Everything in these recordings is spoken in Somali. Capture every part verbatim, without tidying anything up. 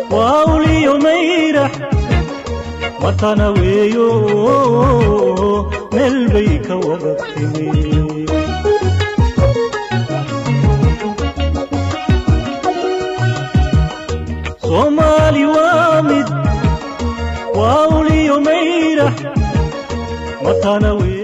وأولي يميرح متانا ويو ملبيك وغطيني صومالي وامد وأولي يميرح متانا ويو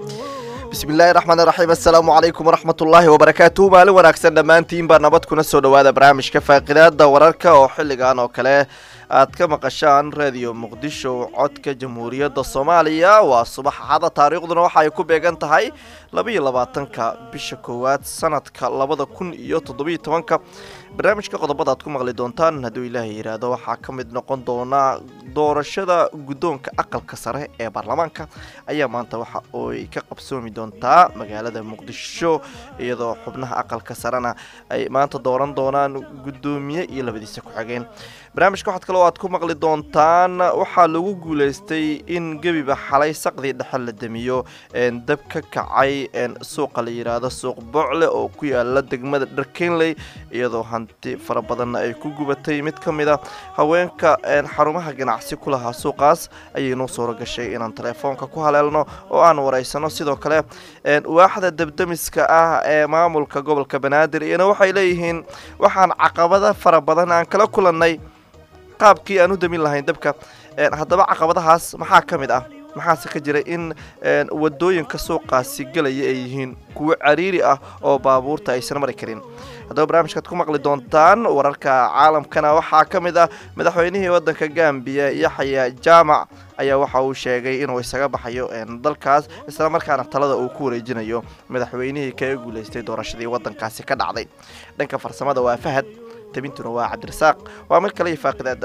بسم الله الرحمن الرحيم. السلام عليكم ورحمة الله وبركاته. مالو wanaagsan dhamaantiin baa nabad kuna soo dhawaada barnaamijka faaqidaada wararka oo xilligan oo kale aad ka maqashaan radio Muqdisho codka Jamhuuriyadda Soomaaliya. waa subax hada taariikhduna waxa ay ku beegan tahay laba iyo labaatanka bisha koowaad sanadka labada kun iyo toddoba iyo tobanka. barnaamijka qodobada aad ku maqli doontaan hadduu Ilaahay yiraahdo waxaa ka mid noqon doona doorashada guddoonka aqalka sare ee baarlamaanka ayaa maanta waxa ay ka qabsoomi doontaa magaalada Muqdisho iyadoo xubnaha aqalka sarena ay maanta dooran doonaan guddoomiye iyo labadiisa ku xigeen. barnaamijka waxaad kaloo aad ku maqli doontaan waxaa lagu guuleystay in gabiba xalay saqdi dhaxal la damiyo een dab ka kacay een suuqa la yiraahdo suuq Bocle oo ku yaala degmada Dharkeenley iyadoo hanti fara badan ay ku gubatay. mid ka mid ah haweenka een xarumaha ganacsi ku lahaa suuqaas ayay noo soo gashay inaan telefoonka ku haleelno oo aan wareysano. sidoo kale een waaxda dabdamiska ah ee maamulka gobolka Banaadir iyana waxay leeyihiin waxaan caqabada fara badan aan kala kulannay qaabkii aan u damin lahayn dabka. een haddaba caqabadahaas maxaa ka mid ah maxaase ka jira in wadooyinka suuqaasi galaya ay yihiin kuwa cariiri ah oo baabuurta aysan mari karin. haddaba barnaamijkaad ku maqli doontaan wararka caalamkana waxaa ka mid ah madaxweynihii waddanka Gambia Yaxya Jaamac ayaa waxa uu sheegay inuu isaga baxayo dalkaas isla markaana talada uu ku wareejinayo madaxweynihii ka guuleystay doorashadii waddankaasi ka dhacday. dhanka farsamada waa Fahad, tabintuna waa Cabdirasaaq. waa mar kale faaqidaada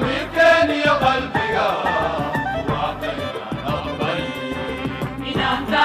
Inanta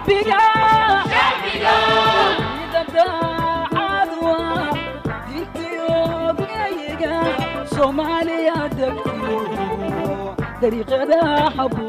شعبيا شعبيا إذا دعوا دينتيوبيا صوماليا دكتيو طريق ذا حبو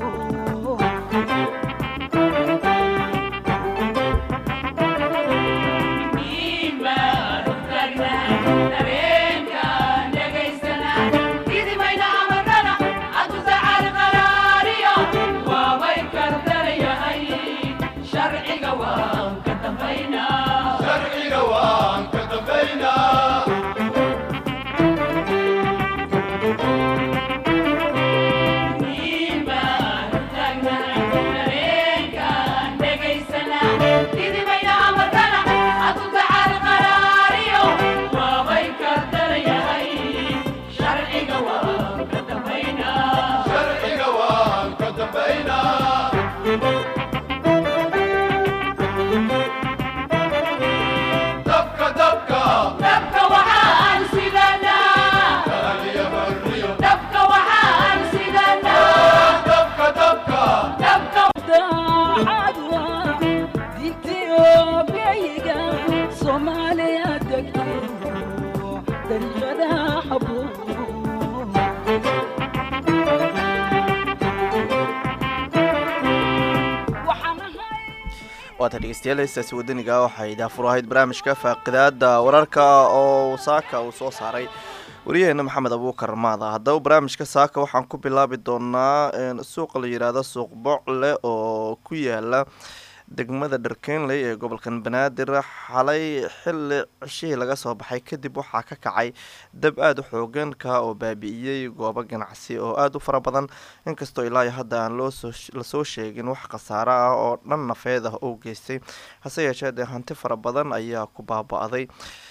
waata dhegeystayaal heestaasi wadaniga waxay daafurahayd barnaamijka faaqidaada wararka oo saaka uu soo saaray wariyaheena maxamed abuukar maada. haddaba barnaamijka saaka waxaan ku bilaabi doonaa suuqa la yidhaahdo suuq bocle oo ku yaala degmada dharkeenley ee gobolkan banaadir. xalay xilli cishihii laga soo baxay kadib waxaa ka kacay dab aada u xoogan ka oo baabi'iyey goobo ganacsi oo aada u fara badan, inkastoo ilaa hadda aan loosoo lasoo sheegin wax khasaaro ah oo dhan nafeed ah oo geystay. hase yeeshee dee hanti fara badan ayaa ku baaba-day.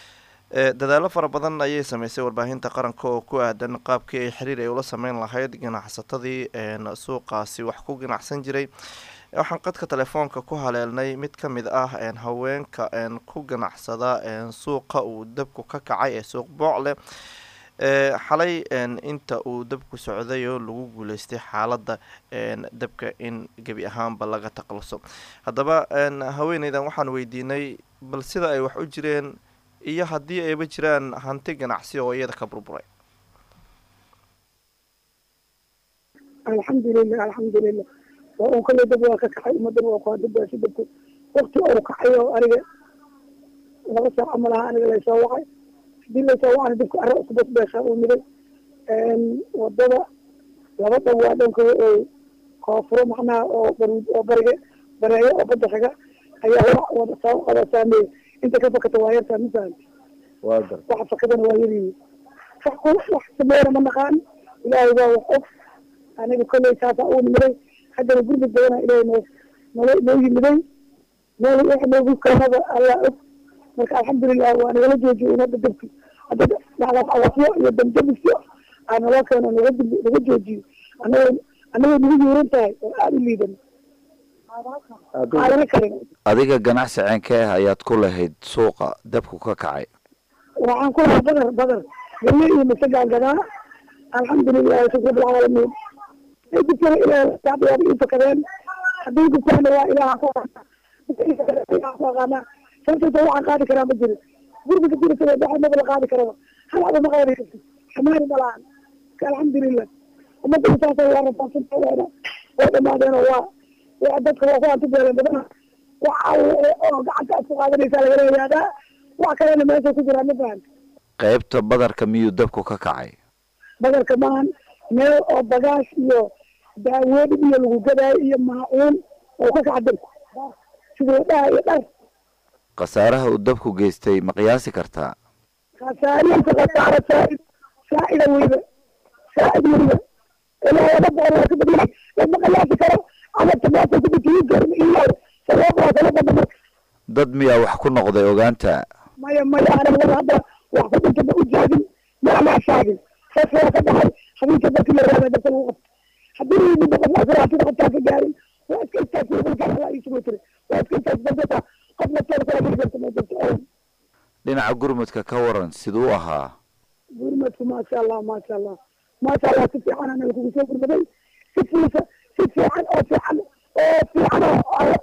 dadaalo fara badan ayay sameysay warbaahinta qaranka oo ku aadan qaabkii ay xiriir ay ula sameyn lahayd ganacsatadii suuqaasi wax ku ganacsan jiray. waxaan qadka telefoonka ku haleelnay mid ka mid ah haweenka ku ganacsada suuqa uu dabku ka kacay ee suuq boocle. xalay inta uu dabku socday oo lagu guuleystay xaaladda dabka in gebi ahaanba laga taqluso. haddaba haweeneydan waxaan weydiinay bal sida ay wax u jireen iyo haddii ayba jiraan hanti ganacsi oo iyada ka burburay. alxamdulilah alxamdulilah waa kale dab waa ka kacay umadan waa ku dabbaasi dabku waqti oo kacay oo aniga laba saac malaha aniga laysoo wacay hadii laysoo wacana dabku arro cusubad beesha uu miday wadada laba dab waa dhanka oo koonfuro macnaha oo baruud oo bariga bareeyo oo badda xiga ayaa hora wada soo qada saameeyay inta ka fakata waa yartaa ma fahanti waada waxa fakadana waa yari wax wax sameeyna ma naqaan ilaahay baa wax og aniga kale saasa uu miday haddana gurmud badana ilaahay noo noo noo yimiday meel wax noogu kaanada allah og marka alxamdulilah waa nagala joojiyo umada dabki hadda dhacdaas awasiyo iyo damdabisyo aan nala keeno naga naga joojiyo anaga anaga nagu yuuran tahay oo aada u liidan adiga ganacsi ceenkee ah ayaad ku lahayd suuqa dabku ka kacay? waxaan ku lahaa badar badar gale iyo masagaan gadaa alxamdulilah shukr bilcaalamiin dibkana ilaahay shacbigaaba ii fakadeen haddii dibkaana waa ilaaha ku ku aqaanaa sababtooda waxaan qaadi karaa ma jirin gurbiga dirasada dhaxa maba la qaadi karaba hal aba ma qaadi karti xamaari ma lahan ka alxamdulilah ummadda intaasa waa rafaadsantaa waana waa dhamaadeen oo waa waa dadka waa ku hanti beeleen badana waxa oo gacanta aad ku qaadanaysaa lagala yihahdaa wax kalena meesha ku jiraa ma fahan. qaybta badarka miyuu dabku ka kacay? badarka maahan meel oo bagaash iyo daawoodin iyo lagu gadaayo iyo maacuun oo ka kaca dabku sida dhaha iyo dhar. khasaaraha uu dabku geystay ma qiyaasi kartaa? khasaarihiisa khasaaro saaid saa'ida weyba saa'id weyba ilaa laba boqol waa ka badiyay lama qiyaasi karo ama tamaata ku bikiyi karin iyo sababaa kala badama. dad miyaa wax ku noqday ogaanta? maya maya aniga wada hadda wax ku dhinta ma u jeedin maamaa shaagin saas waa ka dhaxay habeenka dadka la raada dadka lagu qabto haddii midda qof asraatida qabtaa ka gaarin waa iska istaag kuubalkaa alla isugu tiri waa iska istaag dadata qof nafteeda kala geli karta ma jirto oo dhinaca gurmudka ka waran siduu ahaa? gurmudku maasha allah maasha allah maasha allah si fiican anaga kugu soo gurmaday si fiisa si fiican oo fiican oo fiican oo xushmada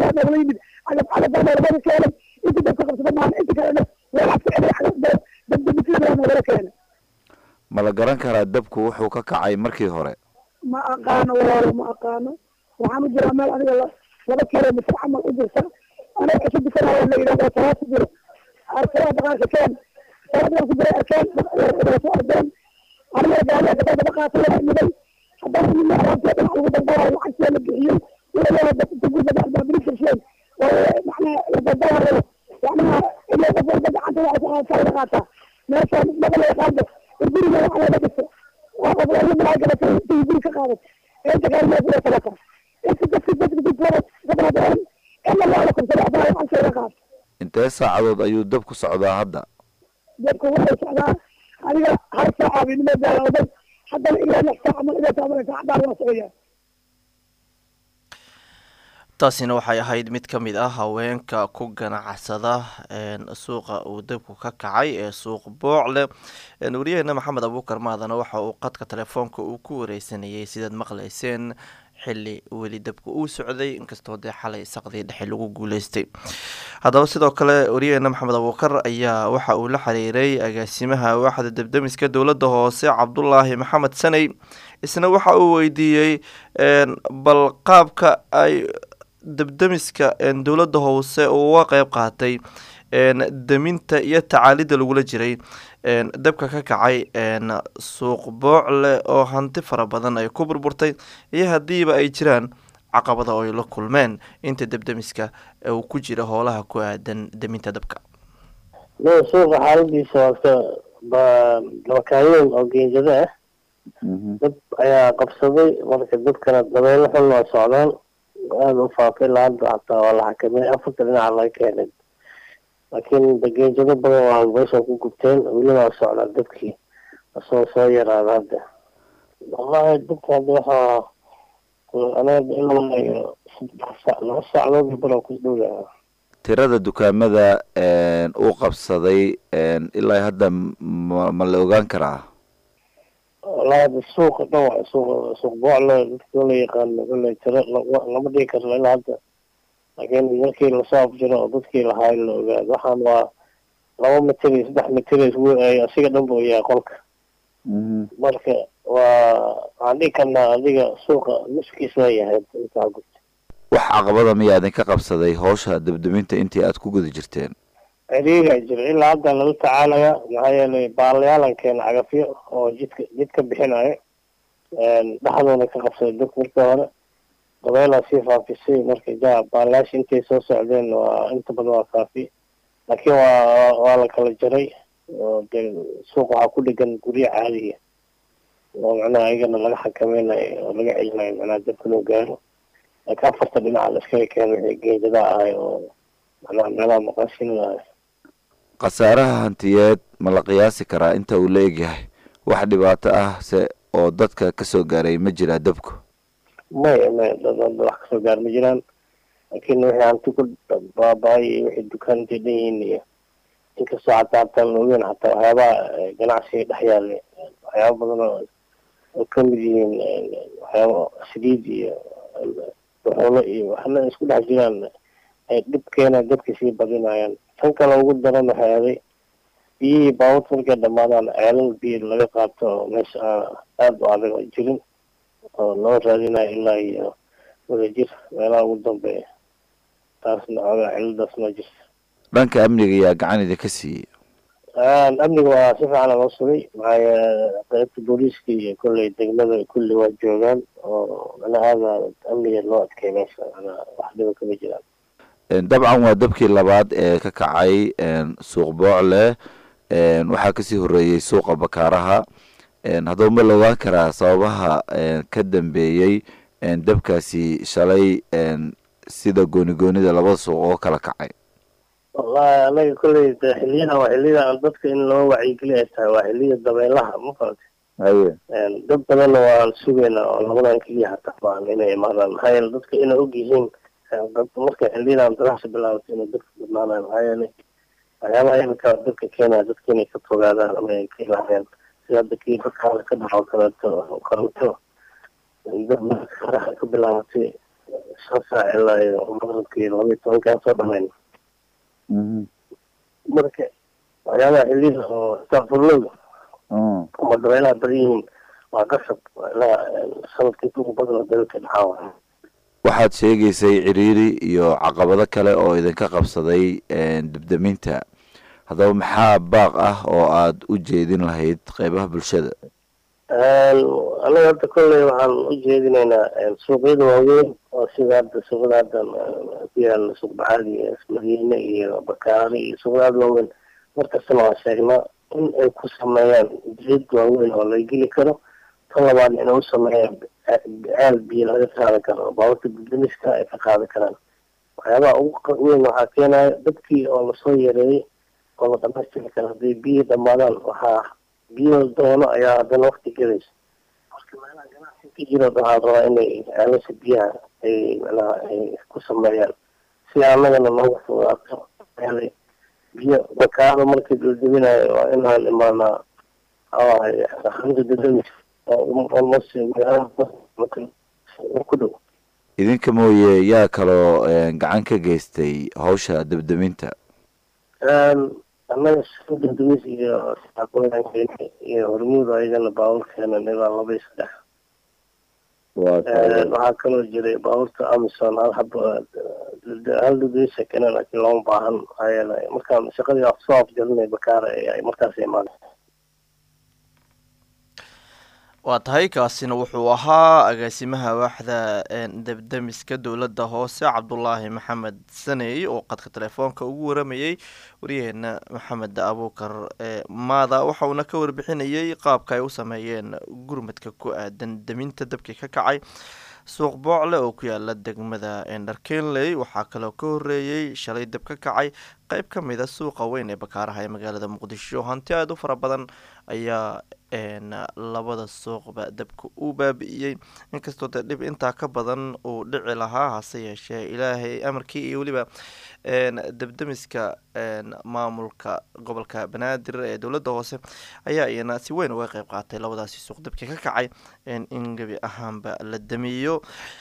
لا نغليد على على دم ولا كلام انت تفكر في ما انت كلام ولا فعل على دم دم مثل ولا كلام ma la garan karaa dabku wuxuu ka kacay markii hore ما أقانو ولا ما أقانو وعم جرامل أنا لما كيلو متر عمل أجلس أنا أشد سنة ولا إذا ما ثلاث سنين أركان بقى كان ثلاث سنين أركان رسول الدين أنا جالس بقى بقى ثلاث سنين حضرت من العرب على الدوار وحتى الجيل ولا تقول بدأ بنفس الشيء وإحنا الدوار يعني إلا تقول بدأ عندنا ثلاثة ما كان ما بلا يقابل الدنيا على بدك وأقول لهم ما قدرت تجيب كقارب أنت قال ما بلا ثلاثة أنت تكتب تكتب ثلاث قبل دوري إلا الله لكم سبع دوري عن سيرقات intee saacadood ayuu dabku socdaa hadda dadku waxay socdaa aniga hal saaca bidnimo daalooday haddana ilaa lix saaca ma ilaa toban saac baa la socaya taasina waxay ahayd mid ka mid ah haweenka ku ganacsada suuqa uu dabku ka kacay ee suuq boocle wariyaheena maxamed abuukar maadana waxa uu qadka telefoonka uu ku wareysanayay sidaad maqlayseen xilli weli dabku uu socday inkastoo dee xalay saqdii dhexe lagu guuleystay haddaba sidoo kale wariyaheena maxamed abuukar ayaa waxa uu la xiriiray agaasimaha waaxda debdemiska dowladda hoose cabdulaahi maxamed saney isna waxa uu weydiiyey bal qaabka ay debdemiska dowladda hoose uga qeyb qaatay deminta iyo tacaalida lagula jiray dabka ka kacay suuq boocle oo hanti fara badan ay ku burburtay iyo haddiiba ay jiraan caqabada oo ay la kulmeen inta debdemiska uu ku jira howlaha ku aadan deminta dabka suuqa xaaladiisa waa labakaayoon oo geenjada ah dab ayaa qabsaday marka dadkana dabeelo xun waa socdaan aada u faafay laanta hataa waa la xakamay afarta dhinaca laga keenay laakiin geenjado badan waa meesha ku gubteen welina waa socdaa dabkii asoo soo yaraada hadda wallahi dabka hadda waxaa anaga ilaa saddex saac laba saacadood badan ku dhowyaha tirada dukaamada uu qabsaday ilaa hadda ma ma la ogaan karaa wallahi hadda suuqa dhan waa suuq suuq boocle dadka la yaqaano kolley tiro lama dhigi karno ilaa hadda laakiin markii lasoo afjiro oo dadkii lahaa la ogaado waxaan waa laba mitir iyo saddex mitir asiga dhan buu yahay qolka marka waa waxaan dhigi karnaa adiga suuqa nuskiis waa yahay intaa gurta wax caqabada miyaa idinka qabsaday howsha debdeminta intii aad ku guda jirteen ciriiraa jira ilaa hadda lala tacaalaya maxaa yeelay baalayaalan keena cagafyo oo jidka jidka bixinayo dhexdoona ka qabsaday dadka markii hore dabeelaa sii faafisay marka ja baalayaasha intay soo socdeen waa inta badan waa faafi laakiin waa waa la kala jaray oo dee suuq waxaa ku dhegan guryo caadiya oo macnaha ayagana laga xakameynayo oo laga celinayo macnaha dabka loo gaaro laakiin afarta dhinaca la iskaga keeno wixii geejadaa ahay oo macnaha meelaha maqaashinada ahay khasaaraha hantiyeed ma la qiyaasi karaa inta uu la egyahay wax dhibaato ah se oo dadka kasoo gaaray ma jiraa dabku maya maya dad wax kasoo gaar ma jiraan laakiin wixii hanti ku baaba-ay iyo wixii dukaan intay dhan yihiin iyo inkastoo hataa hataa la ogeyn hataa waxyaabaha ganacsiga dhex yaallay waxyaaba badan oo kamid yihiin waxyaaba saliid iyo duxulo iyo waxna isku dhex jiraan ay dhib keenaan dadka sii badinayaan tan kale ugu daran waxay aday biyihii baabuurta markay dhamaadaan ceelal biyo laga qaato oo meesha aada u adag oo jirin oo loo raadinayo ilaa iyo wadajir meelaha ugu dambeeya taasna ogaa ciladaas ma jirta dhanka amniga ayaa gacan idinka siiyey amniga waa si fiican loo sugay maxaa qaybta booliiska iyo kolley degmada kulli waa joogaan oo mana aada amniga loo adkay meesha mana wax dhiba kama jiraan dabcan waa dabkii labaad ee ka kacay suuq boocle waxaa kasii horeeyey suuqa bakaaraha haddaba ma la ogaan karaa sababaha ka dambeeyey dabkaasi shalay sida gooni goonida labada suuq oo kala kacay wallahi anaga kolley de xiliyada waa xiliyada dadka in loo wacyigeliya ay tahay waa xiliya dabeelaha ma faranta haye dad badanna waan sugeynaa oo labadan keliya hataa baan inay imaadaan maxaa yeele dadka inay og yihiin marka xiliyadan dadaxsa bilaabato inay dadka badnaanaan maxaa yeelay waxyaabaha iminka dadka keenaya dadka inay ka fogaadaan ama ay ka ilaahayaan sida hadda kii dadka ka dhaco kaleeto koronto dad ka bilaabatay shan saac ilaa iyo maqribkii laba iyo tobankaan soo dhamayn marka waxyaabaha xilliyada oo istaafurlowda ama dabeelaha badan yihiin waa qasab ilaa sanadkii ugu badan oo dalka dhaxaa waxaad sheegaysay ciriiri iyo caqabado kale oo idinka qabsaday debdeminta haddaba maxaa baaq ah oo aad u jeedin lahayd qeybaha bulshada anaga hadda kolley waxaan u jeedinaynaa suuqyada waaweyn oo sida hadda suuqada haddan ku yaala suuq bacaadi madiine iyo bakaari iyo suuqyada waaweyn markastana waan sheegnaa in ay ku sameeyaan jid waaweyn oo la geli karo tan labaadna inay u sameeyaan caal biyo laga qaadan karo baabuurta dibdimiska ay ka qaadan karaan waxyaabaha ugu weyn waxaa keenaya dadkii oo lasoo yareeyey oo la dhamaystiri karo haddii biyo dhamaadaan waxaa biyo doono ayaa haddana wakti gelaysa marka meelaha ganacsi ka jiro waxaa rabaa inay ceelasha biyaha ay manaha ay ku sameeyaan si annagana nooga fogaato helay biyo bakaada markii dulduminayo waa inaan imaanaa xarunta dadamis almost ku dhow idinka mooye yaa kaloo gacan ka geystay hawsha debdeminta annaga dadamis iyo iyo hormuud ayagana baabuurkeena ilaa laba iyo saddex waxaa kaloo jiray baabuurta amison hal haba hal dadamis kena laakiin looma baahan maxaa yeelay markaan shaqadii soo afjarinay bakaara ay markaas imaada waa tahay kaasina wuxuu ahaa agaasimaha waaxda debdemiska dowladda hoose cabdulaahi maxamed saney oo qadka telefoonka ugu waramayey waryaheena maxamed abuukar maada waxa uuna ka warbixinayay qaabka ay u sameeyeen gurmadka ku aadan deminta dabkii ka kacay suuq boocle oo ku yaala degmada dharkenley waxaa kaloo ka horeeyey shalay dab ka kacay qeyb ka mid a suuqa weyn ee bakaaraha ee magaalada muqdisho hanti aada u fara badan ayaa labada suuqba dabka u baabi'iyey inkastoo dee dhib intaa ka badan uu dhici lahaa hase yeeshee ilaahay amarkii iyo weliba debdemiska maamulka gobolka banaadir ee dowladda hoose ayaa iyana si weyn uga qeyb qaatay labadaasi suuq dabkii ka kacay in gebi ahaanba la damiyo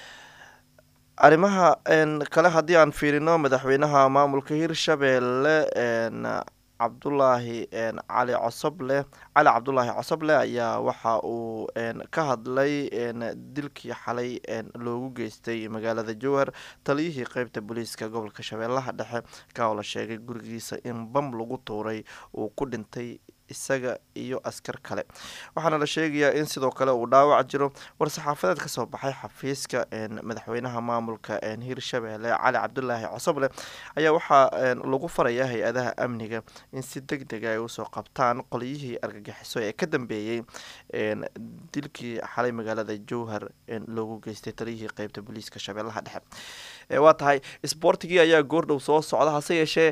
arrimaha kale haddii aan fiirino madaxweynaha maamulka hirshabeelle cabdulaahi cali cosoble cali cabdulaahi cosoble ayaa waxa uu ka hadlay dilkii xalay loogu geystay magaalada jowhar taliyihii qeybta booliiska gobolka shabeellaha dhexe ka oo la sheegay gurigiisa in bam lagu tuuray uu ku dhintay isaga iyo askar kale waxaana la sheegayaa in sidoo kale uu dhaawac jiro war-saxaafadeed kasoo baxay xafiiska madaxweynaha maamulka hirshabeelle cali cabdulaahi cosoble ayaa waxaa lagu farayaa hay-adaha amniga in si deg dega ay usoo qabtaan qolyihii argagixiso ee ka dambeeyey dilkii xalay magaalada jowhar loogu geystay taliyihii qeybta booliiska shabeellaha dhexe waa tahay isboortigii ayaa goordhow soo socda hase yeeshee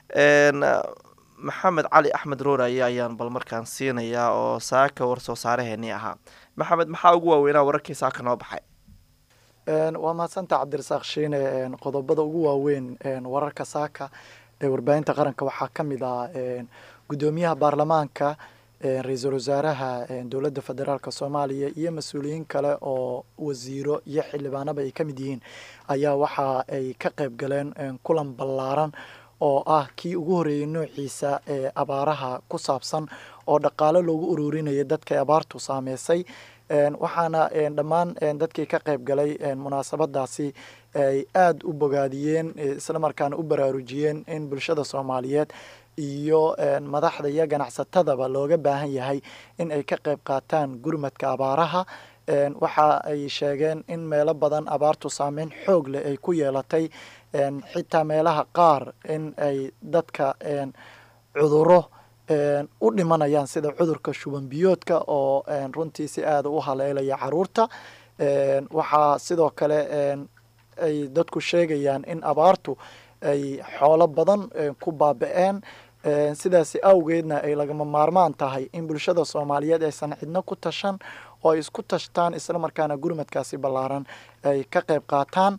maxamed cali axmed rooraye ayaan bal markaan siinayaa oo saaka war soo saaraheenii ahaa maxamed maxaa ugu waaweynaa wararkii saaka noo baxay waa mahadsanta cabdirasaaq shiine qodobada ugu waaweyn wararka saaka ee warbaahinta qaranka waxaa ka mid ah guddoomiyaha baarlamaanka ra-iisul wasaaraha dowladda federaalk soomaaliya iyo mas-uuliyiin kale oo wasiiro iyo xildhibaanaba ay ka mid yihiin ayaa waxa ay ka qayb galeen kulan ballaaran oo ah kii ugu horeeyey noociisa ee abaaraha ku saabsan oo dhaqaalo loogu ururinayay dadka abaartu saameysay waxaana dhammaan dadkii ka qayb galay munaasabadaasi ay aada u bogaadiyeen islamarkaana u baraarujiyeen in bulshada soomaaliyeed iyo madaxda iyo ganacsatadaba looga baahan yahay in ay ka qayb qaataan gurmadka abaaraha waxa ay sheegeen in meelo badan abaartu saameyn xoog leh ay ku yeelatay xitaa meelaha qaar in ay dadka cuduro u dhimanayaan sida cudurka shuban biyoodka oo runtii si aada u haleelaya caruurta waxaa sidoo kale ay dadku sheegayaan in abaartu ay xoolo badan ku baaba-een sidaasi awgeedna ay lagama maarmaan tahay in bulshada soomaaliyeed aysan cidno ku tashan oo ay isku tashtaan islamarkaana gurmadkaasi ballaaran ay ka qayb qaataan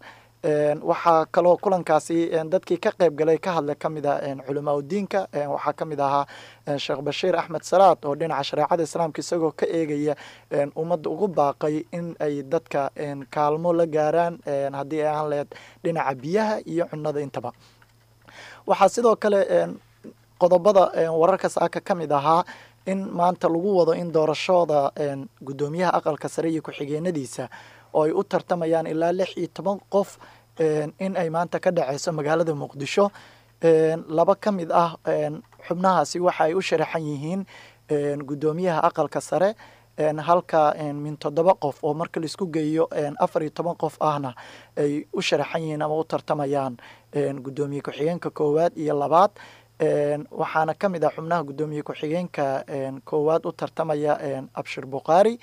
waxaa kaloo kulankaasi dadkii ka qayb galay ka hadlay ka mid ah culamaa udiinka waxaa ka mid ahaa sheekh bashiir axmed salaad oo dhinaca shareecada islaamka isagoo ka eegaya ummadda ugu baaqay in ay dadka kaalmo la gaaraan haddii ay ahaan laheyd dhinaca biyaha iyo cunada intaba waxaa sidoo kale qodobada wararka saaka ka mid ahaa in maanta lagu wado in doorashooda guddoomiyaha aqalka sare iyo ku-xigeenadiisa oo ay u tartamayaan ilaa lix iyo toban qof in ay maanta ka dhaceyso magaalada muqdisho laba ka mid ah xubnahaasi waxa ay u sharaxan yihiin guddoomiyaha aqalka sare halka min toddoba qof oo marka laisku geeyo afar iyo toban qof ahna ay u sharaxan yihiin ama u tartamayaan guddoomiye ku-xigeenka koowaad iyo labaad waxaana ka mid ah xubnaha guddoomiye ku-xigeenka koowaad u tartamaya abshir bukhaari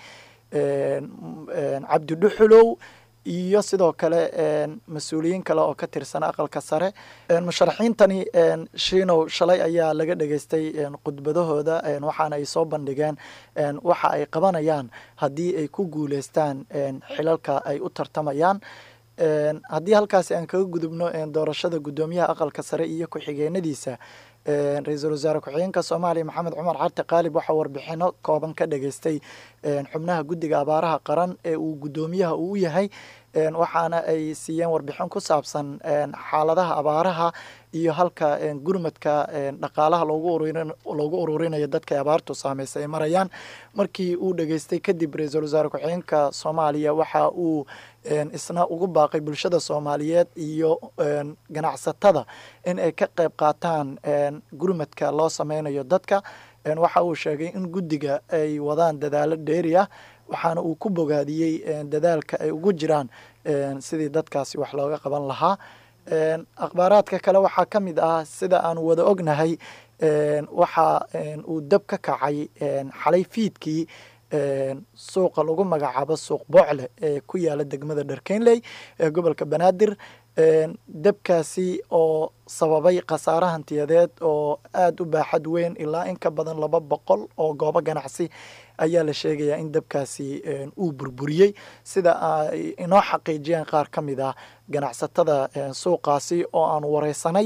cabdi dhuxulow iyo sidoo kale mas-uuliyiin kale oo ka tirsan aqalka sare musharaxiintani shiinow shalay ayaa laga dhageystay khudbadahooda waxaana ay soo bandhigeen waxa ay qabanayaan haddii ay ku guuleystaan xilalka ay u tartamayaan haddii halkaasi aan kaga gudubno doorashada guddoomiyaha aqalka sare iyo ku-xigeenadiisa ra-iisul wasaare ku-xigeenka soomaaliya maxamed cumar carte qaalib waxaa warbixino kooban ka dhageystay xubnaha guddiga abaaraha qaran ee uu guddoomiyaha uu yahay waxaana ay siiyeen warbixin ku saabsan xaaladaha abaaraha iyo halka gurmadka dhaqaalaha loogu ururinayo dadka abaartu saameysay ay marayaan markii uu dhageystay kadib ra-iisul wasaare ku-xigeenka soomaaliya waxa uu isna ugu baaqay bulshada soomaaliyeed iyo ganacsatada in ay ka qayb qaataan gurmadka loo sameynayo dadka waxa uu sheegay in guddiga ay wadaan dadaalo dheeri ah waxaana uu ku bogaadiyey dadaalka ay ugu jiraan sidii dadkaasi wax looga qaban lahaa akhbaaraadka kale waxaa ka mid ah sida aanu wada ognahay waxa uu dab ka kacay xalay fiidkii suuqa lagu magacaabo suuq boocle ee ku yaala degmada dharkeynley ee gobolka banaadir dabkaasi oo sababay khasaare hantiyadeed oo aada u baaxad weyn ilaa in ka badan laba boqol oo goobo ganacsi ayaa la sheegayaa in dabkaasi uu burburiyey sida ay inoo xaqiijiyeen qaar ka mid ah ganacsatada suuqaasi oo aanu wareysanay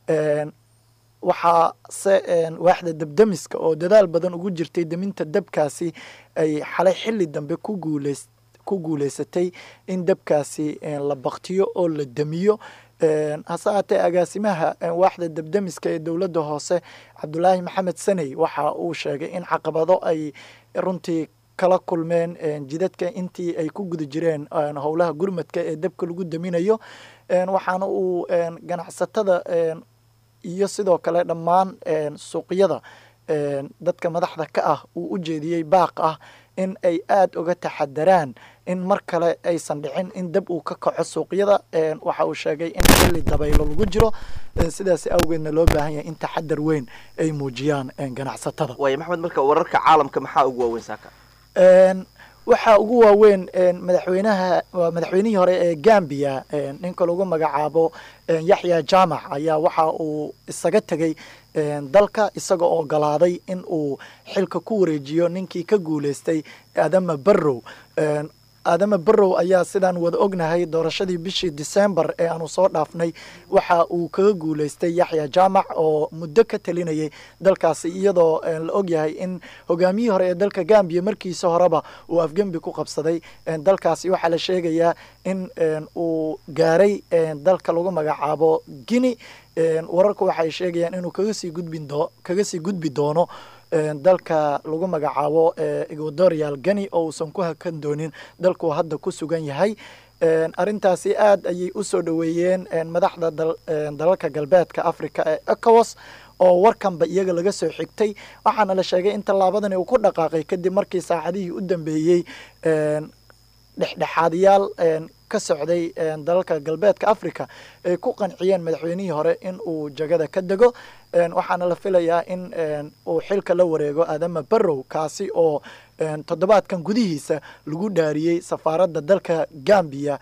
waxaa se waaxda dabdamiska oo dadaal badan ugu jirtay deminta dabkaasi ay xalay xilli dambe ku guuleys ku guuleysatay in dabkaasi la baktiyo oo la damiyo hase haatee agaasimaha waaxda dabdamiska ee dowladda hoose cabdulaahi maxamed saney waxa uu sheegay in caqabado ay runtii kala kulmeen jidadka intii ay ku guda jireen howlaha gurmadka ee dabka lagu daminayo waxaana uu ganacsatada iyo sidoo kale dhammaan suuqyada dadka madaxda ka ah uu u jeediyey baaq ah in ay aada uga taxadaraan in mar kale aysan dhicin in dab uu ka kaco suuqyada waxa uu sheegay in xilli dabaylo lagu jiro sidaas awgeedna loo baahan yahay in taxadar weyn ay muujiyaan ganacsatada waaya maxamed marka wararka caalamka maxaa ugu waaweyn saaka waxaa ugu waaweyn madaxweynaha madaxweynihii hore ee Gambia ninka lagu magacaabo Yaxya Jaamac ayaa waxa uu isaga tegay dalka isagoo ogolaaday in uu xilka ku wareejiyo ninkii ka guuleystay Adama Barrow Adama Barrow ayaa sidaan wada ognahay doorashadii bishii December ee aanu soo dhaafnay waxa uu kaga guuleystay Yaxya Jaamac oo muddo ka talinayay dalkaasi iyadoo la ogyahay in hogaamiyihii hore ee dalka Gambia markiisa horeba uu afgembi ku qabsaday dalkaasi waxaa la sheegayaa in uu gaaray dalka lagu magacaabo Guinea wararku waxay sheegayaan inuu kaga sii gudbin doo kaga sii gudbi doono dalka lagu magacaabo Equatorial Guinea oo uusan ku hakan doonin dalku hadda ku sugan yahay arintaasi aad ayay u soo dhaweeyeen madaxda dalalka galbeedka Afrika ee ECOWAS oo warkanba iyaga laga soo xigtay waxaana la sheegay in tallaabadan uu ku dhaqaaqay kadib markii saacadihii u dambeeyay dhexdhexaadiyaal ka socday dalalka galbeedka Afrika ay ku qanciyeen madaxweynihii hore in uu jagada ka dego waxaana la filayaa in uu xilka la wareego Adama Barrow kaasi oo toddobaadkan gudihiisa lagu dhaariyay safaaradda dalka Gambia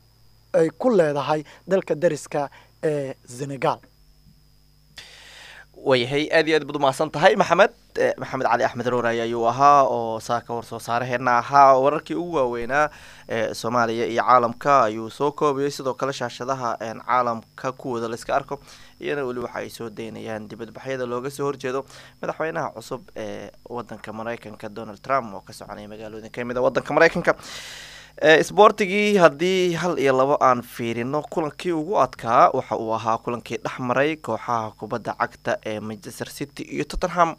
ay ku leedahay dalka dariska ee Senegal wayahay aad iyo aad baad umahadsan tahay maxamed maxamed cali axmed rooraya ayuu ahaa oo saaka war soo saaraheena ahaa wararkii ugu waaweynaa ee soomaaliya iyo caalamka ayuu soo koobayay sidoo kale shaashadaha caalamka kuwooda la iska arko iyana weli waxa ay soo daynayaan dibadbaxyada looga soo horjeedo madaxweynaha cusub ee wadanka maraykanka Donald Trump oo ka soconaya magaalooyin ka mid ah wadanka maraykanka isboortigii haddii hal iyo labo aan fiirino kulankii ugu adkaa waxa uu ahaa kulankii dhexmaray kooxaha kubadda cagta ee Manchester City iyo Tottenham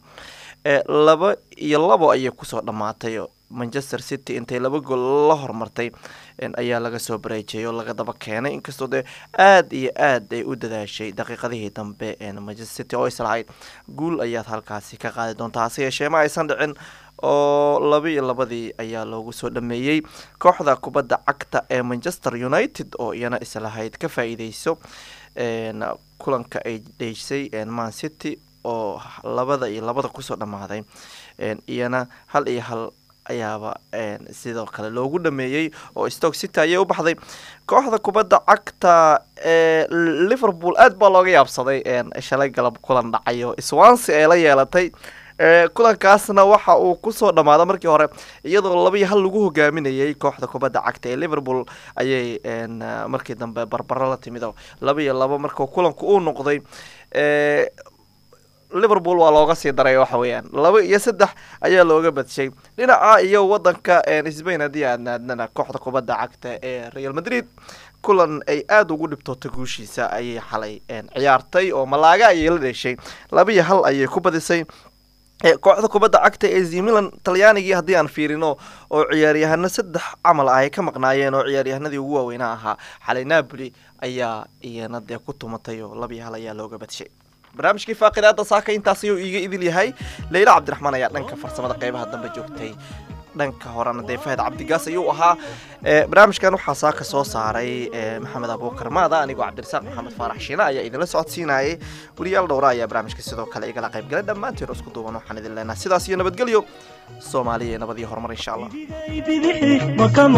laba iyo labo ayay kusoo dhamaatay Manchester City intay laba gool la hormartay ayaa laga soo bareejay oo laga daba keenay inkastoo de aad iyo aad ay u dadaashay daqiiqadihii dambe ee Manchester City oo islahayd guul ayaad halkaasi ka qaadi doontaa hase yeeshee ma aysan dhicin oo laba iyo labadii ayaa loogu soo dhameeyay kooxda kubadda cagta ee Manchester United oo iyana islahayd ka faa'iideyso een kulanka ay dheysay Man City oo labada iyo labada kusoo dhamaaday een iyana hal iyo hal ayaaba een sidoo kale loogu dhameeyay oo Stoke City ayay u baxday kooxda kubadda cagta ee Liverpool aad baa looga yaabsaday een shalay galab kulan dhacayo Swansea ay la yeelatay kulankaasna waxa uu kusoo dhamaada markii hore iyadoo laba iyo hal lagu hogaaminayay kooxda kubadda cagta ee Liverpool ayay een markii dambe barbaro la timid laba iyo laba markii kulanku uu noqday ee Liverpool waa looga sii daray waxa weeyaan laba iyo saddex ayaa looga badshay dhinaca iyo wadanka ee Spain hadii aadna kooxda kubadda cagta ee Real Madrid kulan ay aad ugu dhibtootay guushiisa ayay xalay een ciyaartay oo Malaga ay la dhashay laba iyo hal ayay ku badisay kooxda kubadda cagta ee A C Milan Talyaanigii hadii aan fiirino oo ciyaaryahano saddex amal ah ay ka maqnaayeen oo ciyaaryahanadii ugu waaweynaa ahaa xalay Napoli ayaa iyana de ku tumatay oo laba iyo hal ayaa looga badshay barnaamijkii faaqidaada saaka intaas ayuu iiga idil yahay Leila Cabdiraxmaan ayaa dhanka farsamada qaybaha dambe joogtay dhanka horena de Fahad Cabdigaas ayuu ahaa barnaamijkan waxaa saaka soo saaray Maxamed Abuukar Maada anigoo Cabdirasaaq Maxamed Faarax Shiina ayaa idinla socodsiinayay wariyaal dhowr ayaa barnaamijka sidoo kale igala qayb galay dhammaantiin isku duuban waxaan idin leenahay sidaas iyo nabadgelyo Soomaaliya nabad iyo horumar insha Allah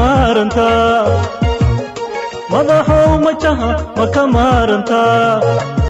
madaxow majaha ma ka maarantaa